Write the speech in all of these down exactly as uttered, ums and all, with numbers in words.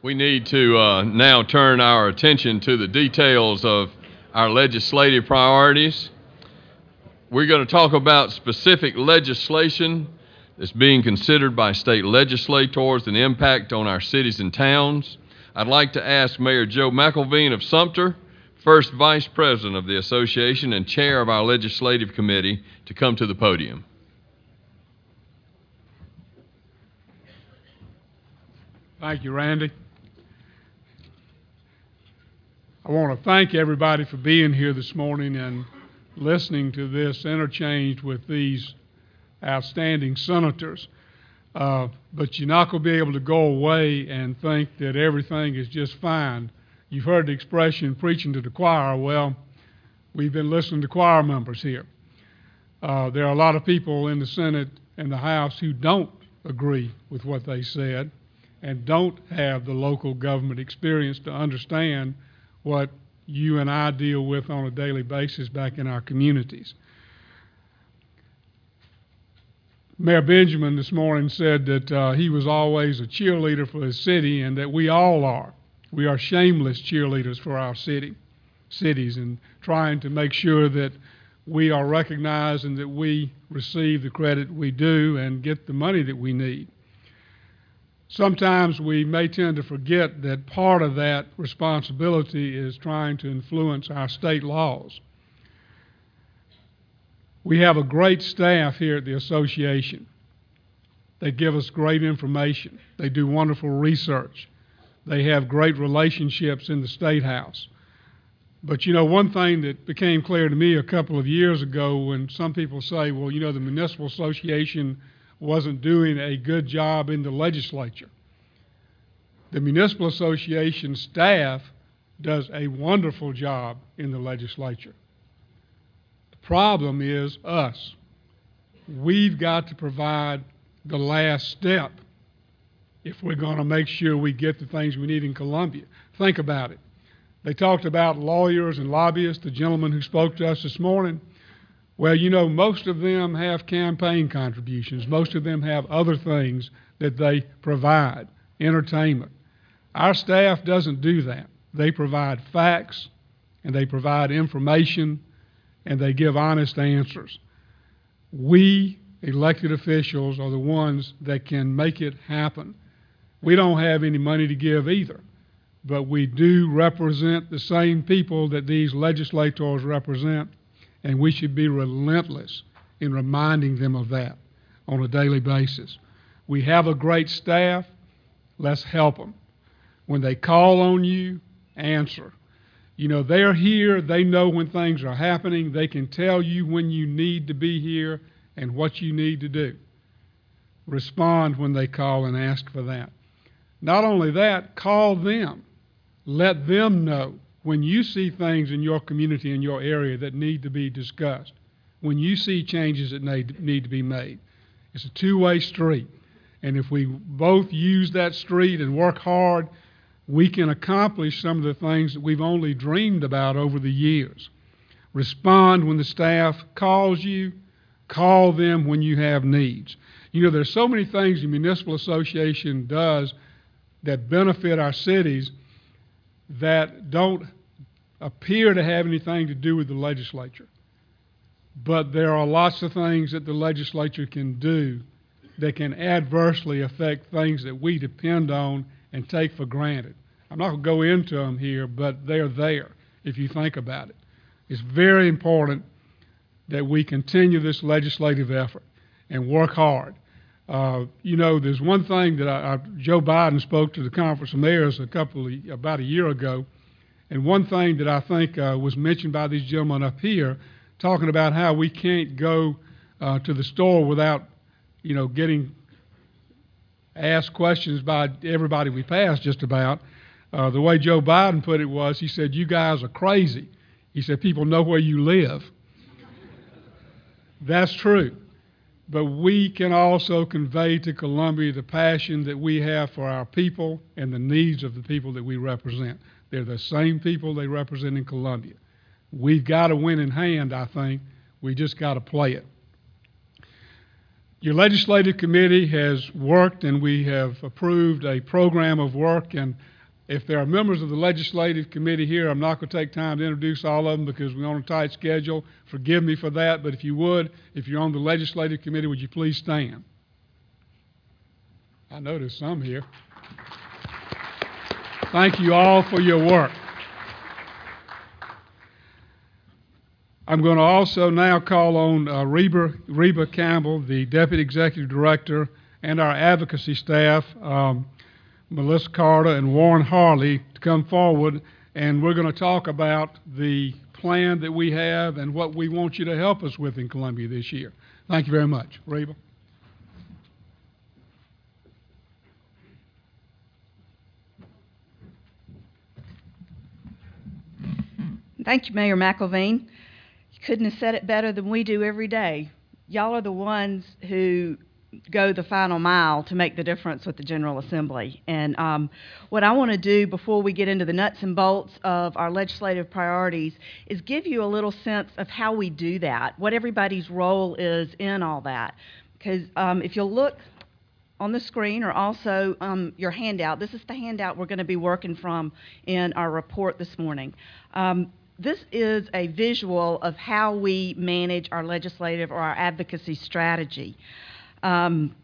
We need to uh, now turn our attention to the details of our legislative priorities. We're going to talk about specific legislation that's being considered by state legislators and the impact on our cities and towns. I'd like to ask Mayor Joe McElveen of Sumter, first Vice President of the Association and Chair of our Legislative Committee, to come to the podium. Thank you, Randy. I want to thank everybody for being here this morning and listening to this interchange with these outstanding senators. Uh, but you're not going to be able to go away and think that everything is just fine. You've heard the expression, preaching to the choir. Well, we've been listening to choir members here. Uh, there are a lot of people in the Senate and the House who don't agree with what they said and don't have the local government experience to understand what you and I deal with on a daily basis back in our communities. Mayor Benjamin this morning said that uh, he was always a cheerleader for his city and that we all are. We are shameless cheerleaders for our city, cities and trying to make sure that we are recognized and that we receive the credit we do and get the money that we need. Sometimes we may tend to forget that part of that responsibility is trying to influence our state laws. We have a great staff here at the association. They give us great information. They do wonderful research. They have great relationships in the State House. But you know, one thing that became clear to me a couple of years ago when some people say, well, you know, the Municipal Association wasn't doing a good job in the legislature. The Municipal Association staff does a wonderful job in the legislature. The problem is us. We've got to provide the last step if we're going to make sure we get the things we need in Columbia. Think about it. They talked about lawyers and lobbyists, the gentleman who spoke to us this morning. Well, you know, most of them have campaign contributions. Most of them have other things that they provide, entertainment. Our staff doesn't do that. They provide facts, and they provide information, and they give honest answers. We, elected officials, are the ones that can make it happen. We don't have any money to give either, but we do represent the same people that these legislators represent, and we should be relentless in reminding them of that on a daily basis. We have a great staff. Let's help them. When they call on you, answer. You know, they're here. They know when things are happening. They can tell you when you need to be here and what you need to do. Respond when they call and ask for that. Not only that, call them. Let them know when you see things in your community, in your area that need to be discussed, when you see changes that need, need to be made. It's a two-way street. And if we both use that street and work hard, we can accomplish some of the things that we've only dreamed about over the years. Respond when the staff calls you. Call them when you have needs. You know, there's so many things the Municipal Association does that benefit our cities that don't appear to have anything to do with the legislature. But there are lots of things that the legislature can do that can adversely affect things that we depend on and take for granted. I'm not going to go into them here, but they're there if you think about it. It's very important that we continue this legislative effort and work hard. Uh, you know, there's one thing that I, I, Joe Biden spoke to the Conference of Mayors a couple of, about a year ago, and one thing that I think uh, was mentioned by these gentlemen up here, talking about how we can't go uh, to the store without, you know, getting asked questions by everybody we pass just about. Uh, the way Joe Biden put it was, he said, you guys are crazy. He said, people know where you live. That's true. But we can also convey to Columbia the passion that we have for our people and the needs of the people that we represent. They're the same people they represent in Columbia. We've got to win in hand, I think. We just got to play it. Your legislative committee has worked, and we have approved a program of work, and If there are members of the legislative committee here, I'm not going to take time to introduce all of them because we're on a tight schedule. Forgive me for that, but if you would, if you're on the legislative committee, would you please stand? I know there's some here. Thank you all for your work. I'm going to also now call on uh, Reba, Reba Campbell, the Deputy Executive Director, and our advocacy staff, um, Melissa Carter and Warren Harley, to come forward, and we're going to talk about the plan that we have and what we want you to help us with in Columbia this year. Thank you very much. Reba. Thank you, Mayor McElveen. You couldn't have said it better than we do every day. Y'all are the ones who go the final mile to make the difference with the General Assembly. And um, what I want to do before we get into the nuts and bolts of our legislative priorities is give you a little sense of how we do that, what everybody's role is in all that. Because um, if you'll look on the screen or also um, your handout, this is the handout we're going to be working from in our report this morning. Um, This is a visual of how we manage our legislative or our advocacy strategy. Um,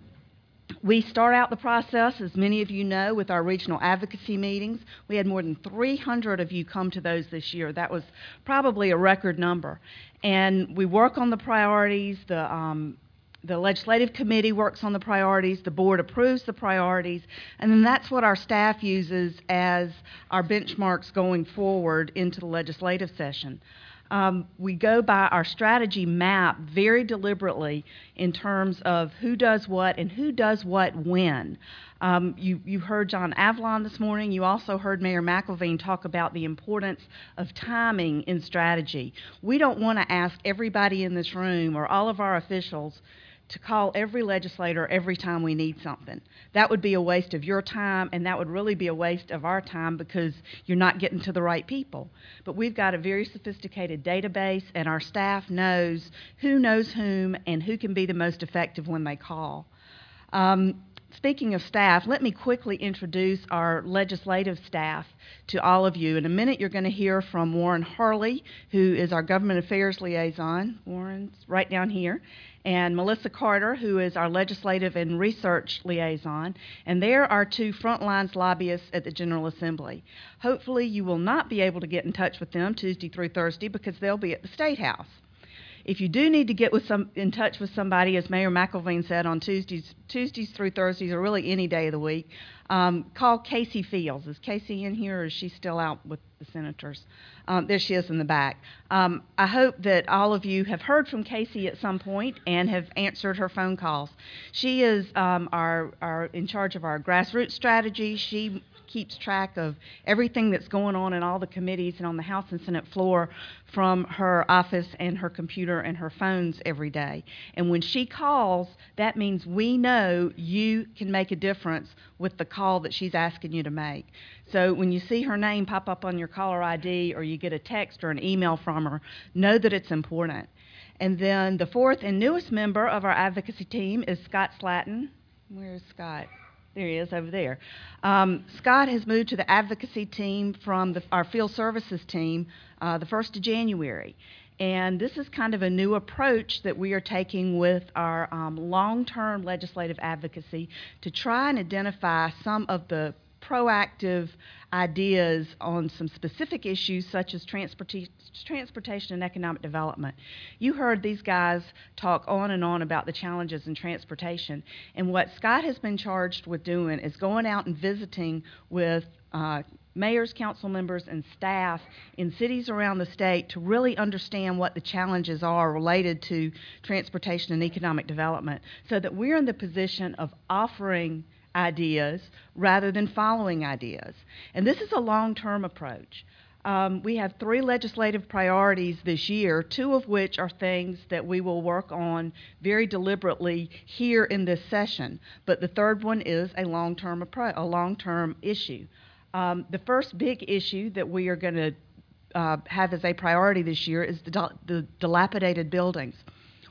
we start out the process, as many of you know, with our regional advocacy meetings. We had more than three hundred of you come to those this year. That was probably a record number. And we work on the priorities. The um, The legislative committee works on the priorities, the board approves the priorities, and then that's what our staff uses as our benchmarks going forward into the legislative session. Um, we go by our strategy map very deliberately in terms of who does what and who does what when. Um, you, you heard John Avalon this morning. You also heard Mayor McElveen talk about the importance of timing in strategy. We don't want to ask everybody in this room or all of our officials to call every legislator every time we need something. That would be a waste of your time, and that would really be a waste of our time because you're not getting to the right people. But we've got a very sophisticated database, and our staff knows who knows whom and who can be the most effective when they call. Um, Speaking of staff, let me quickly introduce our legislative staff to all of you. In a minute, you're going to hear from Warren Harley, who is our government affairs liaison. Warren's right down here. And Melissa Carter, who is our legislative and research liaison. And they're our two frontlines lobbyists at the General Assembly. Hopefully, you will not be able to get in touch with them Tuesday through Thursday because they'll be at the State House. If you do need to get with some, in touch with somebody, as Mayor McElveen said, on Tuesdays, Tuesdays through Thursdays, or really any day of the week, um, call Casey Fields. Is Casey in here, or is she still out with the senators? Um, there she is in the back. Um, I hope that all of you have heard from Casey at some point and have answered her phone calls. She is um, our, our in charge of our grassroots strategy. She keeps track of everything that's going on in all the committees and on the House and Senate floor from her office and her computer and her phones every day. And when she calls, that means we know you can make a difference with the call that she's asking you to make. So when you see her name pop up on your caller I D or you get a text or an email from her, know that it's important. And then the fourth and newest member of our advocacy team is Scott Slatton. Where is Scott? There he is over there. Um, Scott has moved to the advocacy team from the, our field services team uh, the first of January. And this is kind of a new approach that we are taking with our um, long-term legislative advocacy to try and identify some of the proactive ideas on some specific issues such as transporta- transportation and economic development. You heard these guys talk on and on about the challenges in transportation, and what Scott has been charged with doing is going out and visiting with uh, mayors, council members, and staff in cities around the state to really understand what the challenges are related to transportation and economic development so that we're in the position of offering ideas rather than following ideas. And this is a long-term approach. Um, we have three legislative priorities this year, two of which are things that we will work on very deliberately here in this session. But the third one is a long-term appro- a long-term issue. Um, the first big issue that we are going to uh, have as a priority this year is the, the dilapidated buildings.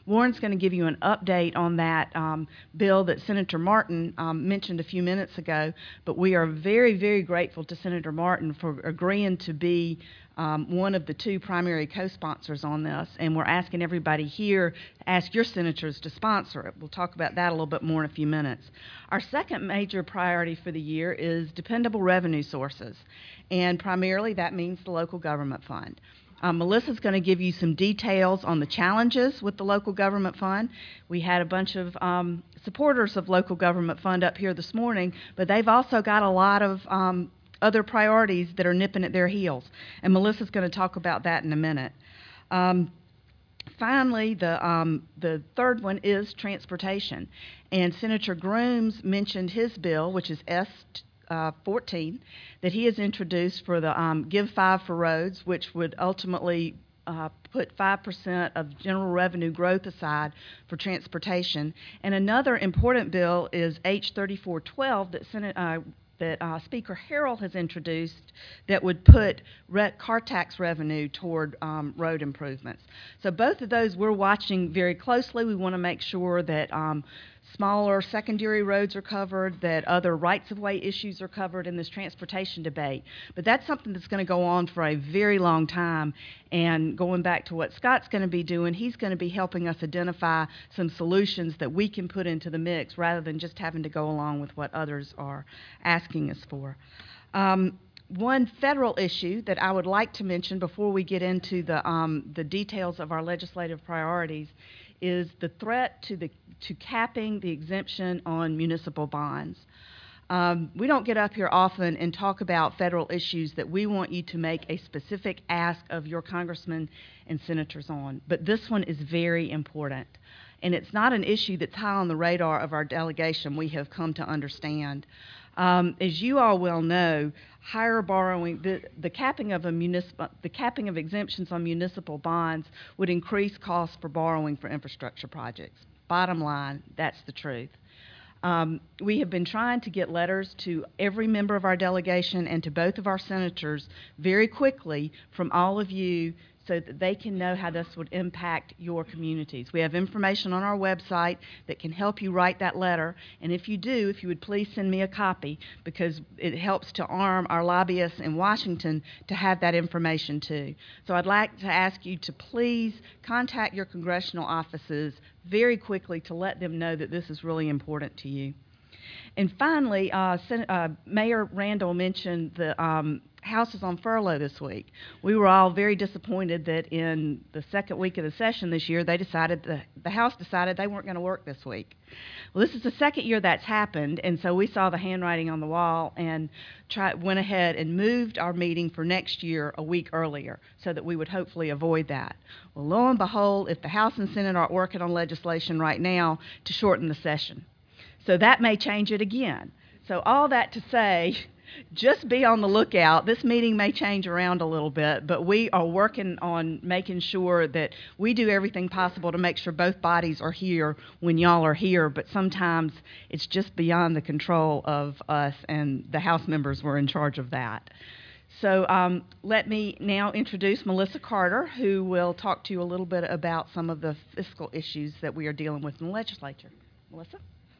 Warren's going to give you an update on that um, bill that Senator Martin um, mentioned a few minutes ago, but we are very, very grateful to Senator Martin for agreeing to be um, one of the two primary co-sponsors on this, and we're asking everybody here to ask your senators to sponsor it. We'll talk about that a little bit more in a few minutes. Our second major priority for the year is dependable revenue sources, and primarily that means the local government fund. Um, Melissa's going to give you some details on the challenges with the local government fund. We had a bunch of um, supporters of local government fund up here this morning, but they've also got a lot of um, other priorities that are nipping at their heels, and Melissa's going to talk about that in a minute. Um, Finally, the, um, the third one is transportation, and Senator Grooms mentioned his bill, which is S Uh, fourteen, that he has introduced for the um, Give Five for Roads, which would ultimately uh, put five percent of general revenue growth aside for transportation. And another important bill is H thirty-four twelve that Senate uh, that uh, Speaker Harrell has introduced that would put re car tax revenue toward um, road improvements. So both of those we're watching very closely. We want to make sure that um, smaller secondary roads are covered, that other rights-of-way issues are covered in this transportation debate. But that's something that's going to go on for a very long time. And going back to what Scott's going to be doing, he's going to be helping us identify some solutions that we can put into the mix rather than just having to go along with what others are asking us for. Um, One federal issue that I would like to mention before we get into the, um, the details of our legislative priorities is the threat to, the, to capping the exemption on municipal bonds. Um, we don't get up here often and talk about federal issues that we want you to make a specific ask of your congressmen and senators on, but this one is very important. And it's not an issue that's high on the radar of our delegation, we have come to understand. Um, as you all well know, higher borrowing, the, the capping of a municipal, the capping of exemptions on municipal bonds would increase costs for borrowing for infrastructure projects. Bottom line, that's the truth. Um, we have been trying to get letters to every member of our delegation and to both of our senators very quickly from all of you so that they can know how this would impact your communities. We have information on our website that can help you write that letter, and if you do, if you would please send me a copy, because it helps to arm our lobbyists in Washington to have that information too. So I'd like to ask you to please contact your congressional offices very quickly to let them know that this is really important to you. And finally, uh, Sen uh, Mayor Randall mentioned the um, House is on furlough this week. We were all very disappointed that in the second week of the session this year, they decided the, the House decided they weren't going to work this week. Well, this is the second year that's happened, and so we saw the handwriting on the wall and try, went ahead and moved our meeting for next year a week earlier so that we would hopefully avoid that. Well, lo and behold, if the House and Senate are working on legislation right now to shorten the session. So that may change it again. So all that to say, just be on the lookout. This meeting may change around a little bit, but we are working on making sure that we do everything possible to make sure both bodies are here when y'all are here, but sometimes it's just beyond the control of us, and the House members were in charge of that. So um, let me now introduce Melissa Carter, who will talk to you a little bit about some of the fiscal issues that we are dealing with in the legislature. Melissa?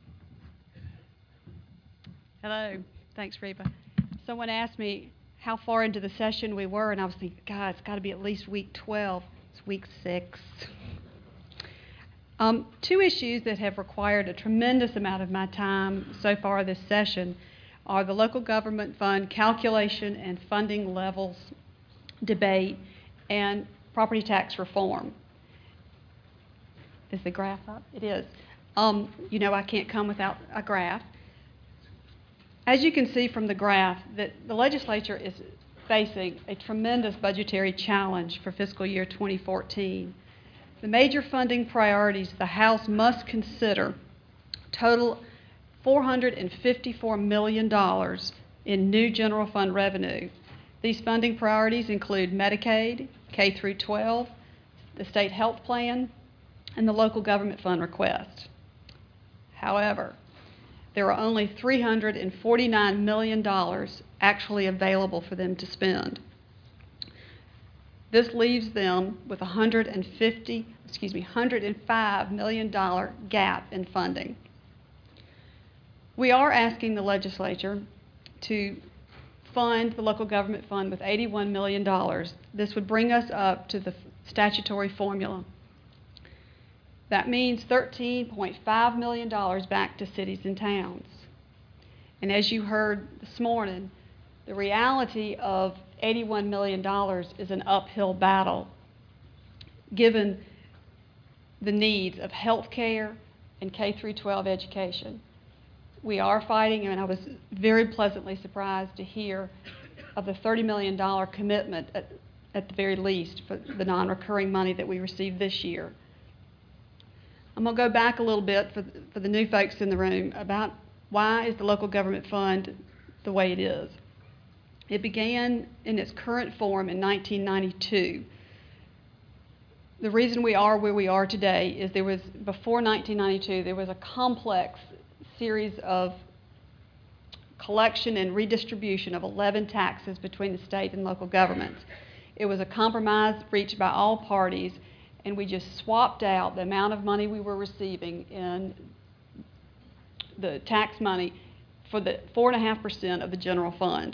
Hello. Thanks, Reba. Someone asked me how far into the session we were, and I was thinking, God, it's got to be at least week twelve. It's week six. Um, two issues that have required a tremendous amount of my time so far this session are the local government fund calculation and funding levels debate and property tax reform. Is the graph up? It is. Um, you know I can't come without a graph. As you can see from the graph, that the legislature is facing a tremendous budgetary challenge for fiscal year twenty fourteen. The major funding priorities the House must consider total four hundred fifty-four million dollars in new general fund revenue. These funding priorities include Medicaid, K through twelve, the state health plan, and the local government fund request. However, there are only three hundred forty-nine million dollars actually available for them to spend. This leaves them with a one hundred fifty, excuse me, one hundred five million dollars gap in funding. We are asking the legislature to fund the local government fund with eighty-one million dollars. This would bring us up to the statutory formula. That means thirteen point five million dollars back to cities and towns. And as you heard this morning, the reality of eighty-one million dollars is an uphill battle, given the needs of health care and K through twelve education. We are fighting, and I was very pleasantly surprised to hear of the thirty million dollars commitment at, at the very least for the non-recurring money that we received this year. I'm going to go back a little bit for the, for the new folks in the room about why is the local government fund the way it is. It began in its current form in nineteen ninety-two. The reason we are where we are today is there was, before nineteen ninety-two, there was a complex series of collection and redistribution of eleven taxes between the state and local governments. It was a compromise reached by all parties, and we just swapped out the amount of money we were receiving in the tax money for the four point five percent of the general fund.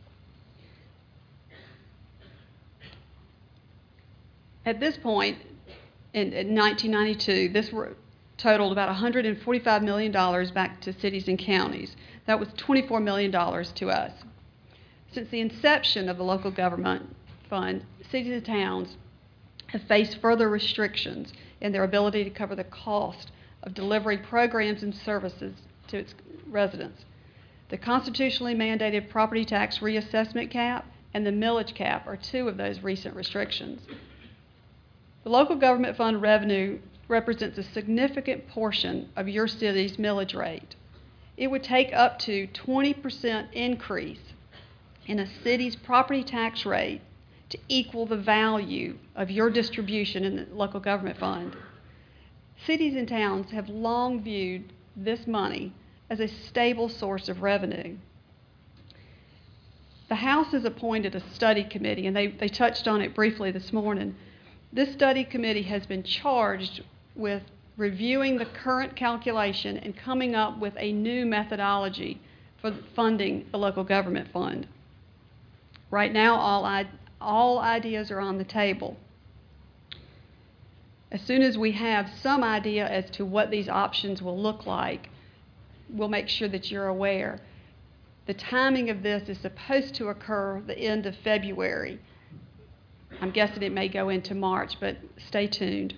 At this point, in, in nineteen ninety-two, this were, totaled about one hundred forty-five million dollars back to cities and counties. That was twenty-four million dollars to us. Since the inception of the local government fund, cities and towns have faced further restrictions in their ability to cover the cost of delivering programs and services to its residents. The constitutionally mandated property tax reassessment cap and the millage cap are two of those recent restrictions. The local government fund revenue represents a significant portion of your city's millage rate. It would take up to twenty percent increase in a city's property tax rate to equal the value of your distribution in the local government fund. Cities and towns have long viewed this money as a stable source of revenue. The House has appointed a study committee, and they, they touched on it briefly this morning. This study committee has been charged with reviewing the current calculation and coming up with a new methodology for funding the local government fund. Right now, all, I, all ideas are on the table. As soon as we have some idea as to what these options will look like, we'll make sure that you're aware. The timing of this is supposed to occur the end of February. I'm guessing it may go into March, but stay tuned.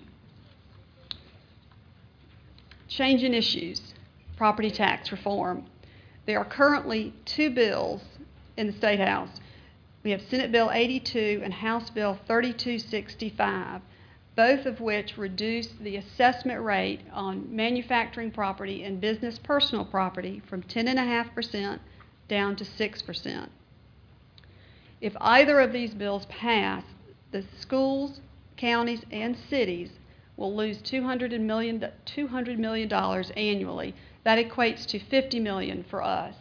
Change in issues, property tax reform. There are currently two bills in the State House. We have Senate Bill eighty-two and House Bill thirty-two sixty-five, both of which reduce the assessment rate on manufacturing property and business personal property from ten point five percent down to six percent. If either of these bills pass, the schools, counties, and cities will lose two hundred million dollars annually. That equates to fifty million dollars for us.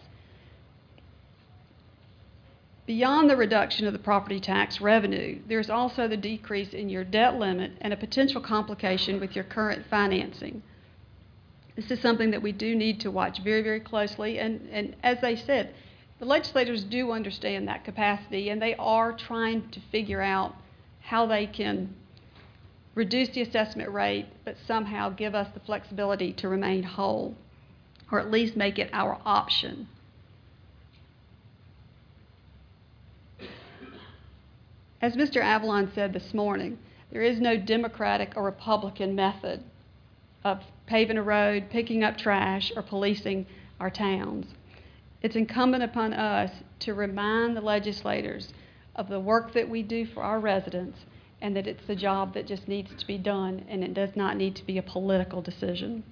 Beyond the reduction of the property tax revenue, there's also the decrease in your debt limit and a potential complication with your current financing. This is something that we do need to watch very, very closely, and, and as they said, the legislators do understand that capacity, and they are trying to figure out how they can reduce the assessment rate, but somehow give us the flexibility to remain whole, or at least make it our option. As Mister Avalon said this morning, there is no Democratic or Republican method of paving a road, picking up trash, or policing our towns. It's incumbent upon us to remind the legislators of the work that we do for our residents, and that it's a job that just needs to be done, and it does not need to be a political decision.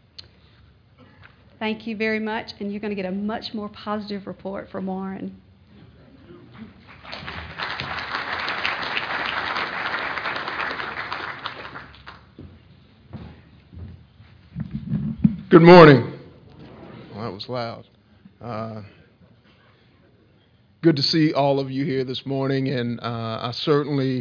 Thank you very much, and you're going to get a much more positive report from Warren. Good morning. Well, that was loud. Uh, good to see all of you here this morning, and uh, I certainly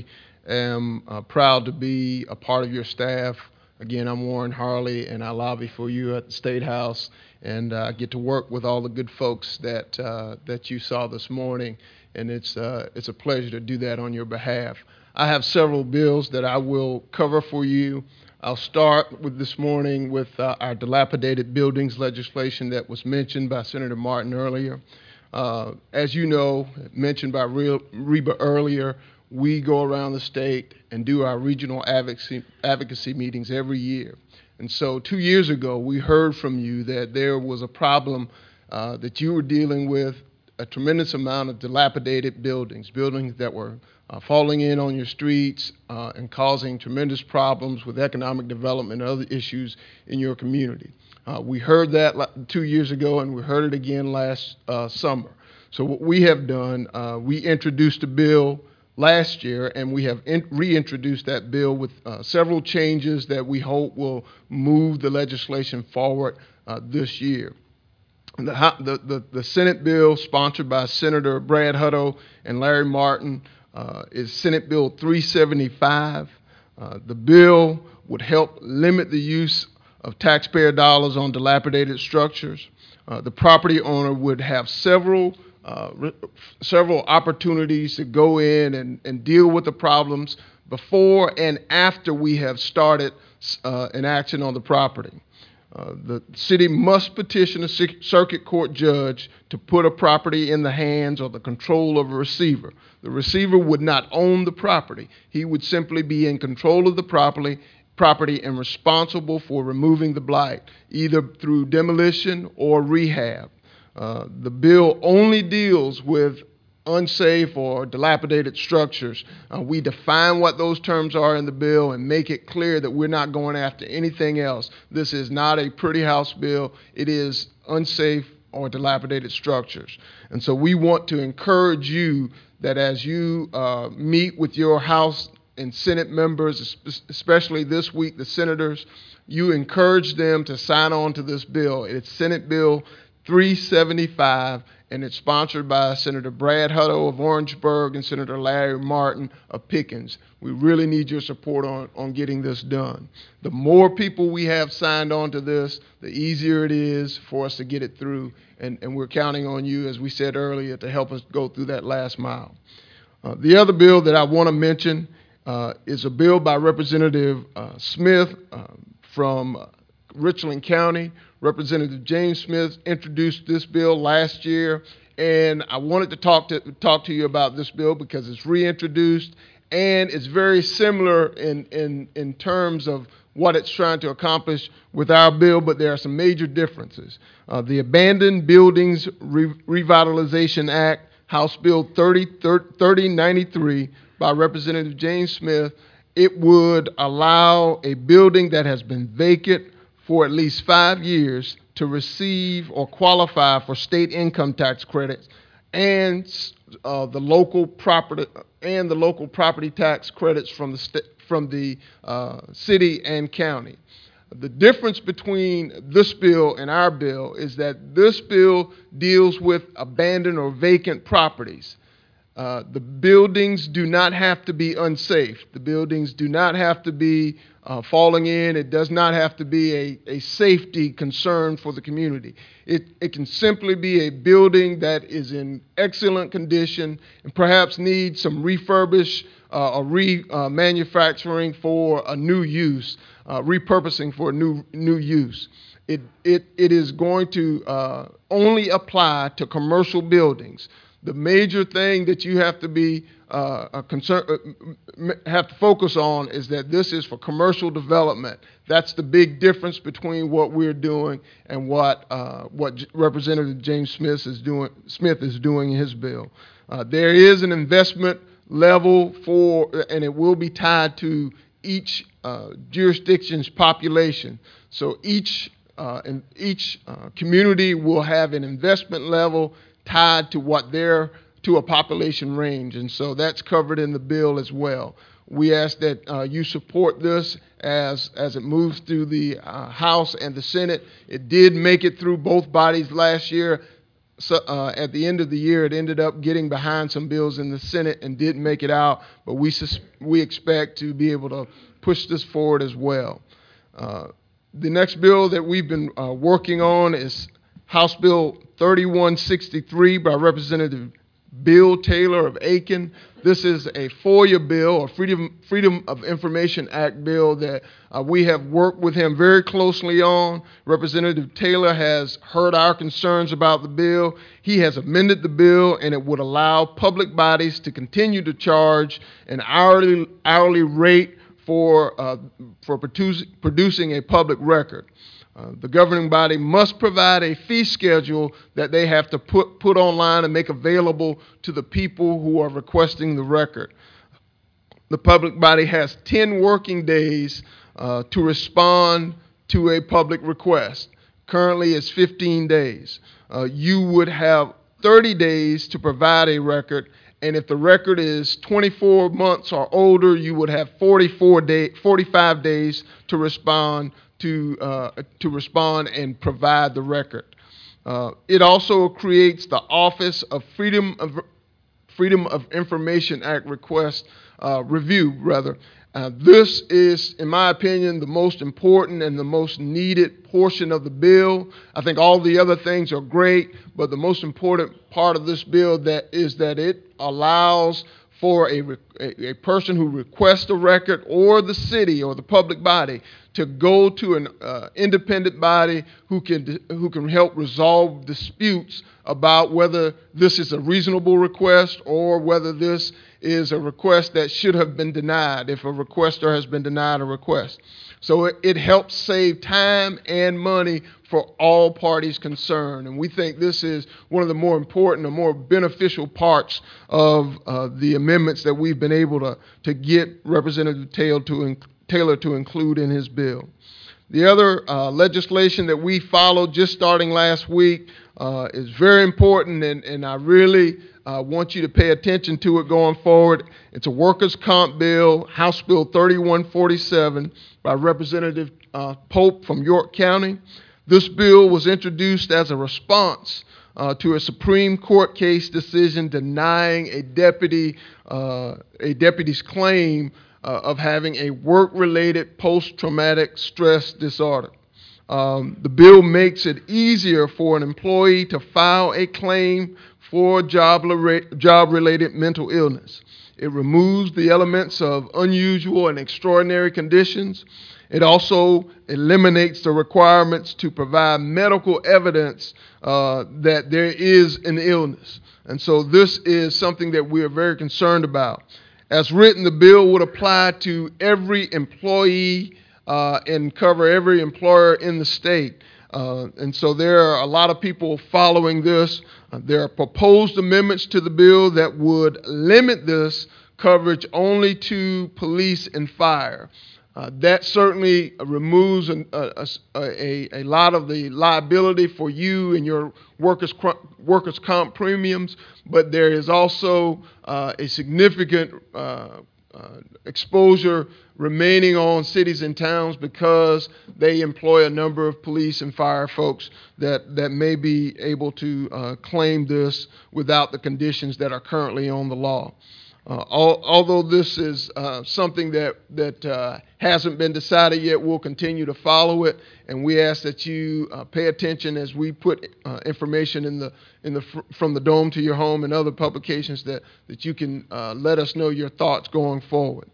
am uh, proud to be a part of your staff. Again, I'm Warren Harley, and I lobby for you at the State House, and I uh, get to work with all the good folks that uh, that you saw this morning, and it's uh, it's a pleasure to do that on your behalf. I have several bills that I will cover for you. I'll start with this morning with uh, our dilapidated buildings legislation that was mentioned by Senator Martin earlier. Uh, as you know, mentioned by Reba earlier, we go around the state and do our regional advocacy, advocacy meetings every year. And so two years ago, we heard from you that there was a problem uh, that you were dealing with, a tremendous amount of dilapidated buildings, buildings that were uh, falling in on your streets uh, and causing tremendous problems with economic development and other issues in your community. Uh, we heard that two years ago, and we heard it again last uh, summer. So what we have done, uh, we introduced a bill last year, and we have in reintroduced that bill with uh, several changes that we hope will move the legislation forward uh, this year. The, the, the, the Senate bill, sponsored by Senator Brad Hutto and Larry Martin, uh, is Senate Bill three seventy-five. Uh, the bill would help limit the use of taxpayer dollars on dilapidated structures. Uh, the property owner would have several uh, several opportunities to go in and, and deal with the problems before and after we have started uh, an action on the property. Uh, the city must petition a circuit court judge to put a property in the hands or the control of a receiver. The receiver would not own the property. He would simply be in control of the property, property and responsible for removing the blight, either through demolition or rehab. Uh, the bill only deals with unsafe or dilapidated structures. Uh, we define what those terms are in the bill and make it clear that we're not going after anything else. This is not a pretty house bill. It is unsafe or dilapidated structures. And so we want to encourage you that as you uh, meet with your House and Senate members, especially this week, the senators, you encourage them to sign on to this bill. It's Senate Bill three seventy-five, and it's sponsored by Senator Brad Hutto of Orangeburg and Senator Larry Martin of Pickens. We really need your support on, on getting this done. The more people we have signed on to this, the easier it is for us to get it through, and, and we're counting on you, as we said earlier, to help us go through that last mile. Uh, the other bill that I want to mention uh, is a bill by Representative uh, Smith uh, from uh, Richland County. Representative James Smith introduced this bill last year, and I wanted to talk to talk to you about this bill because it's reintroduced and it's very similar in in in terms of what it's trying to accomplish with our bill, but there are some major differences. Uh, the Abandoned Buildings Re Revitalization Act, House Bill thirty ninety-three by Representative James Smith, it would allow a building that has been vacant for at least five years to receive or qualify for state income tax credits and uh, the local property and the local property tax credits from the from the uh, city and county. The difference between this bill and our bill is that this bill deals with abandoned or vacant properties. Uh, the buildings do not have to be unsafe. The buildings do not have to be uh, falling in. It does not have to be a, a safety concern for the community. It, it can simply be a building that is in excellent condition and perhaps needs some refurbish uh, or remanufacturing uh, for a new use, uh, repurposing for a new, new use. It, it, it is going to uh, only apply to commercial buildings. The major thing that you have to be uh, a concern, uh, have to focus on is that this is for commercial development. That's the big difference between what we're doing and what uh, what J Representative James Smith is doing. Smith is doing in his bill. Uh, there is an investment level for, and it will be tied to each uh, jurisdiction's population. So each uh, in each uh, community will have an investment level tied to what they're, to a population range, and so that's covered in the bill as well. We ask that uh, you support this as, as it moves through the uh, House and the Senate. It did make it through both bodies last year. so, uh, at the end of the year, it ended up getting behind some bills in the Senate and didn't make it out, but we, sus- we expect to be able to push this forward as well. Uh, the next bill that we've been uh, working on is House Bill thirty-one sixty-three by Representative Bill Taylor of Aiken. This is a FOIA bill, or Freedom, Freedom of Information Act bill that uh, we have worked with him very closely on. Representative Taylor has heard our concerns about the bill. He has amended the bill, and it would allow public bodies to continue to charge an hourly, hourly rate for, uh, for produce, producing a public record. Uh, the governing body must provide a fee schedule that they have to put, put online and make available to the people who are requesting the record. The public body has ten working days uh, to respond to a public request. Currently, it's fifteen days. Uh, you would have thirty days to provide a record, and if the record is twenty-four months or older, you would have forty-four day, forty-five days to respond to uh, to respond and provide the record. Uh, it also creates the Office of Freedom of Freedom of Information Act request uh, review, rather. Uh, this is, in my opinion, the most important and the most needed portion of the bill. I think all the other things are great, but the most important part of this bill that is that it allows for a, a, a person who requests a record, or the city or the public body, to go to an uh, independent body who can who can help resolve disputes about whether this is a reasonable request or whether this is a request that should have been denied, if a requester has been denied a request. So it, it helps save time and money for all parties concerned. And we think this is one of the more important and more beneficial parts of uh, the amendments that we've been able to, to get Representative Taylor to, inc- Taylor to include in his bill. The other uh, legislation that we followed just starting last week uh, is very important, and, and I really uh, want you to pay attention to it going forward. It's a workers' comp bill, House Bill thirty-one forty-seven by Representative uh, Pope from York County. This bill was introduced as a response uh, to a Supreme Court case decision denying a deputy, uh, a deputy's claim uh, of having a work-related post-traumatic stress disorder. Um, the bill makes it easier for an employee to file a claim for job-related job-related mental illness. It removes the elements of unusual and extraordinary conditions. It also eliminates the requirements to provide medical evidence uh, that there is an illness. And so this is something that we are very concerned about. As written, the bill would apply to every employee uh, and cover every employer in the state. Uh, and so there are a lot of people following this. Uh, there are proposed amendments to the bill that would limit this coverage only to police and fire. Uh, that certainly removes an, a, a, a lot of the liability for you and your workers' workers' comp premiums, but there is also uh, a significant uh, uh, exposure remaining on cities and towns because they employ a number of police and fire folks that, that may be able to uh, claim this without the conditions that are currently on the law. Uh, all, although this is uh, something that, that uh, hasn't been decided yet, we'll continue to follow it, and we ask that you uh, pay attention as we put uh, information in the, in the fr- from the Dome to Your Home and other publications that, that you can uh, let us know your thoughts going forward.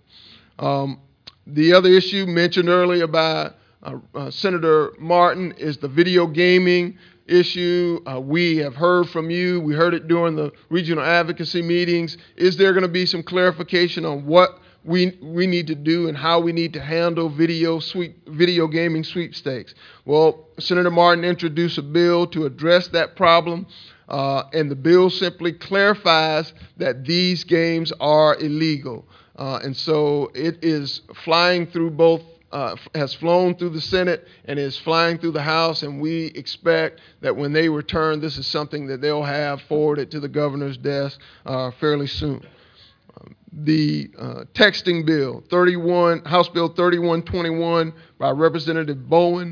Um, the other issue mentioned earlier by uh, uh, Senator Martin is the video gaming issue. Uh, we have heard from you. We heard it during the regional advocacy meetings. Is there going to be some clarification on what we we need to do and how we need to handle video sweep, video gaming sweepstakes? Well, Senator Martin introduced a bill to address that problem, uh, and the bill simply clarifies that these games are illegal. Uh, and so it is flying through both Uh, has flown through the Senate and is flying through the House, and we expect that when they return, this is something that they'll have forwarded to the governor's desk uh, fairly soon. Um, the uh, texting bill, thirty-one, House Bill thirty-one twenty-one by Representative Bowen.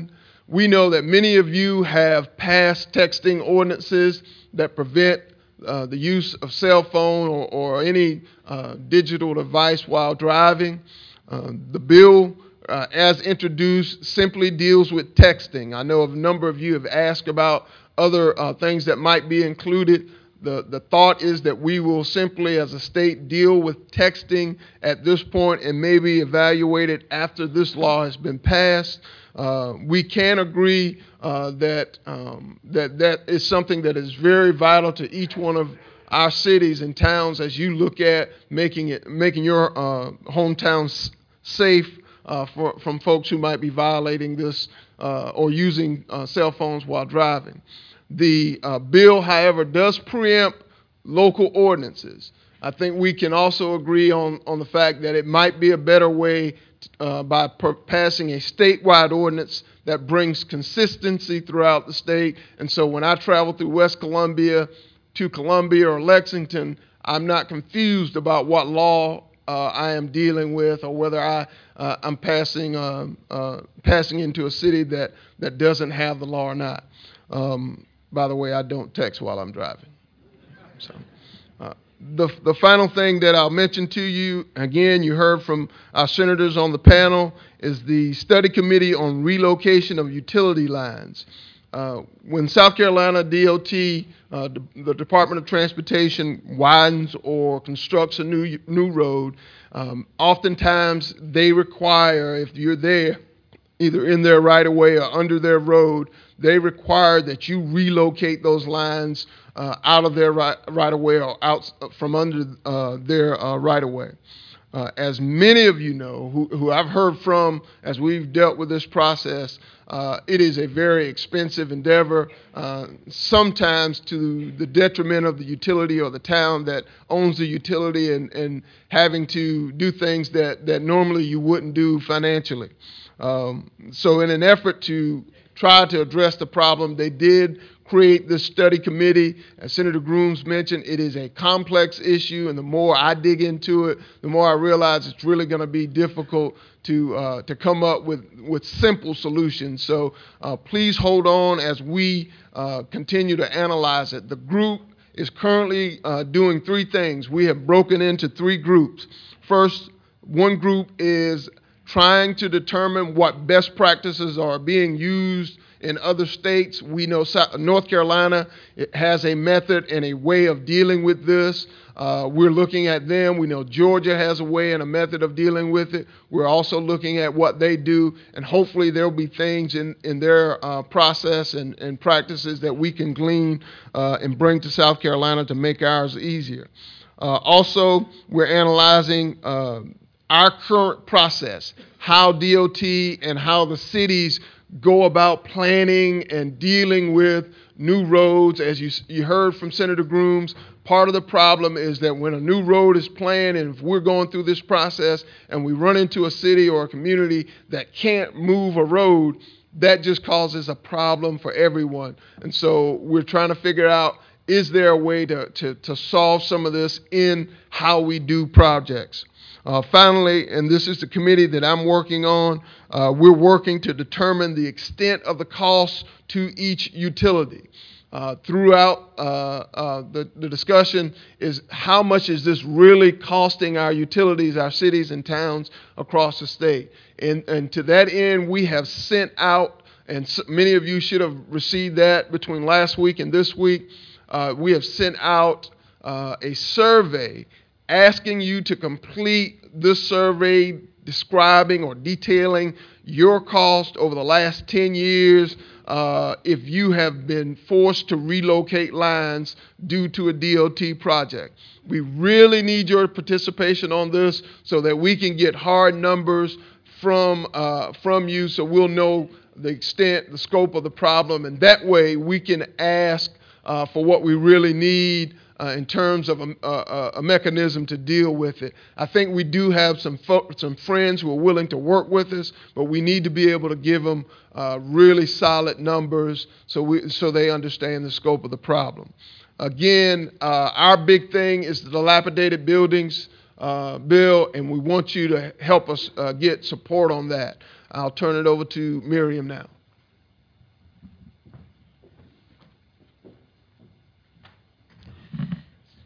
we know that many of you have passed texting ordinances that prevent uh, the use of cell phone or, or any uh, digital device while driving. Uh, the bill, uh, as introduced, simply deals with texting. I know a number of you have asked about other uh, things that might be included. The, the thought is that we will simply, as a state, deal with texting at this point and maybe evaluate it after this law has been passed. Uh, we can agree uh, that, um, that that is something that is very vital to each one of our cities and towns as you look at making it, making your uh, hometowns safe uh, for, from folks who might be violating this uh, or using uh, cell phones while driving. The uh, bill, however, does preempt local ordinances. I think we can also agree on, on the fact that it might be a better way uh, by per- passing a statewide ordinance that brings consistency throughout the state. And so when I travel through West Columbia to Columbia or Lexington, I'm not confused about what law uh, I am dealing with or whether I, uh, I'm passing, uh, uh, passing into a city that, that doesn't have the law or not. Um, By the way, I don't text while I'm driving. So, uh, the the final thing that I'll mention to you, again, you heard from our senators on the panel, is the study committee on relocation of utility lines. Uh, when South Carolina D O T, uh, the, the Department of Transportation, widens or constructs a new new road, um, oftentimes they require, if you're there, either in their right-of-way or under their road, they require that you relocate those lines uh, out of their right, right-of-way or out from under uh, their uh, right-of-way. Uh, as many of you know, who, who I've heard from as we've dealt with this process, uh, it is a very expensive endeavor, uh, sometimes to the detriment of the utility or the town that owns the utility and, and having to do things that, that normally you wouldn't do financially. Um, so in an effort to try to address the problem, they did create this study committee. As Senator Grooms mentioned, it is a complex issue, and the more I dig into it, the more I realize it's really going to be difficult to uh, to come up with, with simple solutions. So uh, please hold on as we uh, continue to analyze it. The group is currently uh, doing three things. We have broken into three groups. First, one group is trying to determine what best practices are being used in other states. We know South, North Carolina has a method and a way of dealing with this. Uh, we're looking at them. We know Georgia has a way and a method of dealing with it. We're also looking at what they do, and hopefully there'll be things in, in their uh, process and, and practices that we can glean uh, and bring to South Carolina to make ours easier. Uh, also, we're analyzing uh, our current process, how D O T and how the cities go about planning and dealing with new roads. As you, you heard from Senator Grooms, part of the problem is that when a new road is planned and if we're going through this process and we run into a city or a community that can't move a road, that just causes a problem for everyone. And so we're trying to figure out, is there a way to, to, to solve some of this in how we do projects? Uh, finally, and this is the committee that I'm working on, uh, we're working to determine the extent of the cost to each utility. Uh, throughout uh, uh, the, the discussion is how much is this really costing our utilities, our cities and towns across the state. And, and to that end, we have sent out, and so many of you should have received that between last week and this week, uh, we have sent out uh, a survey asking you to complete this survey describing or detailing your cost over the last ten years uh, if you have been forced to relocate lines due to a D O T project. We really need your participation on this so that we can get hard numbers from, uh, from you so we'll know the extent, the scope of the problem, and that way we can ask uh, for what we really need Uh, in terms of a, a, a mechanism to deal with it. I think we do have some fo- some friends who are willing to work with us, but we need to be able to give them uh, really solid numbers so we so they understand the scope of the problem. Again, uh, our big thing is the dilapidated buildings uh, bill, and we want you to help us uh, get support on that. I'll turn it over to Miriam now.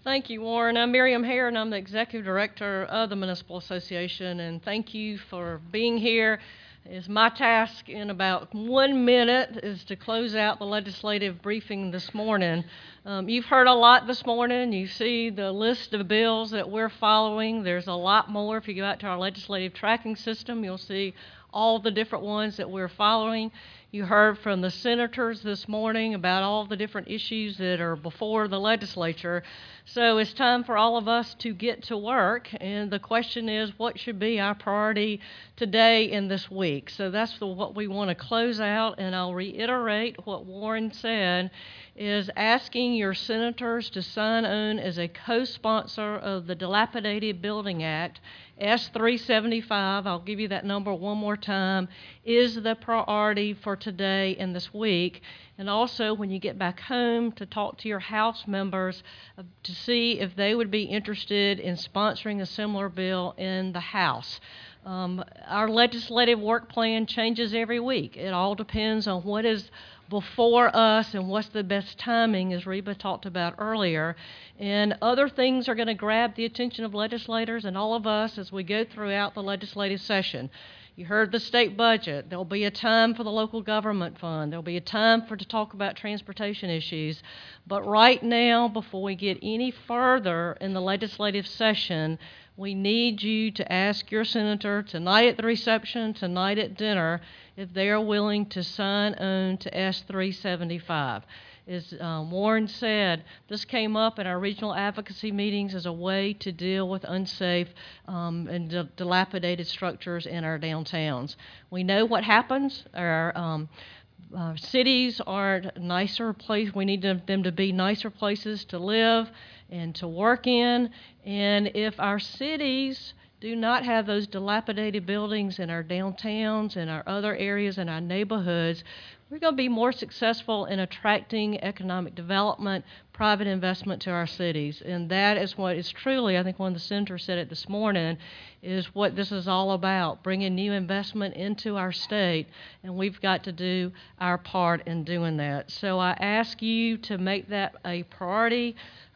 Thank you, Warren. I'm Miriam Hare, and I'm the Executive Director of the Municipal Association, and thank you for being here. It's my task in about one minute is to close out the legislative briefing this morning. Um, you've heard a lot this morning. You see the list of bills that we're following. There's a lot more. If you go out to our legislative tracking system, you'll see all the different ones that we're following. You heard from the senators this morning about all the different issues that are before the legislature. So it's time for all of us to get to work, and the question is, what should be our priority today and this week? So that's the, what we want to close out, and I'll reiterate what Warren said, is asking your senators to sign on as a co-sponsor of the Dilapidated Building Act. S three seventy-five, I'll give you that number one more time, is the priority for today and this week. And also, when you get back home, to talk to your House members uh, to see if they would be interested in sponsoring a similar bill in the House. Um, our legislative work plan changes every week. It all depends on what is before us and what's the best timing, as Reba talked about earlier. And other things are going to grab the attention of legislators and all of us as we go throughout the legislative session. You heard the state budget. There'll be a time for the local government fund. There'll be a time for to talk about transportation issues. But right now, before we get any further in the legislative session, we need you to ask your senator tonight at the reception, tonight at dinner, if they are willing to sign on to S three seventy-five. As um, Warren said, this came up in our regional advocacy meetings as a way to deal with unsafe um, and d dilapidated structures in our downtowns. We know what happens. Our um, uh, cities are nicer places. We need them, them to be nicer places to live and to work in. And if our cities do not have those dilapidated buildings in our downtowns and our other areas in our neighborhoods, we're going to be more successful in attracting economic development, private investment to our cities. And that is what is truly, I think one of the senators said it this morning, is what this is all about, bringing new investment into our state, and we've got to do our part in doing that. So I ask you to make that a priority.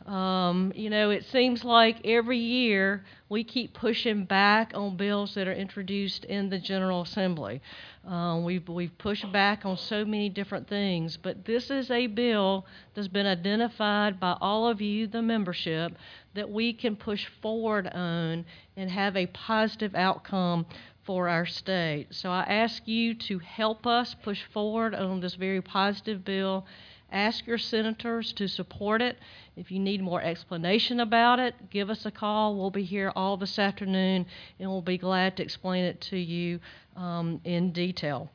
Um, you know, it seems like every year we keep pushing back on bills that are introduced in the General Assembly. Uh, we've, we've pushed back on so many different things, but this is a bill that's been identified by all of you, the membership, that we can push forward on and have a positive outcome for our state. So I ask you to help us push forward on this very positive bill. Ask your senators to support it. If you need more explanation about it, give us a call. We'll be here all this afternoon, and we'll be glad to explain it to you um, in detail.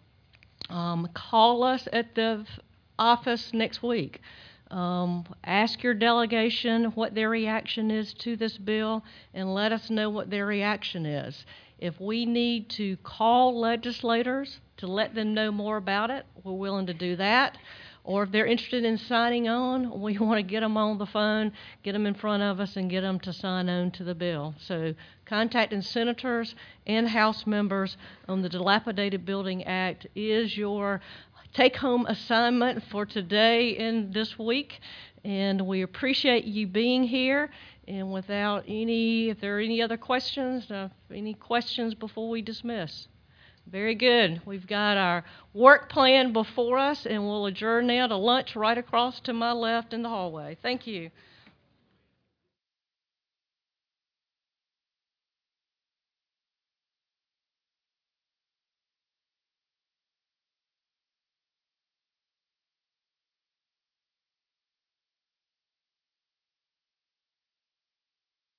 Um, call us at the office next week. Um, ask your delegation what their reaction is to this bill, and let us know what their reaction is. If we need to call legislators to let them know more about it, we're willing to do that. Or if they're interested in signing on, we want to get them on the phone, get them in front of us, and get them to sign on to the bill. So contacting senators and House members on the Dilapidated Building Act is your take-home assignment for today and this week. And we appreciate you being here. And without any, if there are any other questions, uh, any questions before we dismiss? Very good. We've got our work plan before us, and we'll adjourn now to lunch right across to my left in the hallway. Thank you.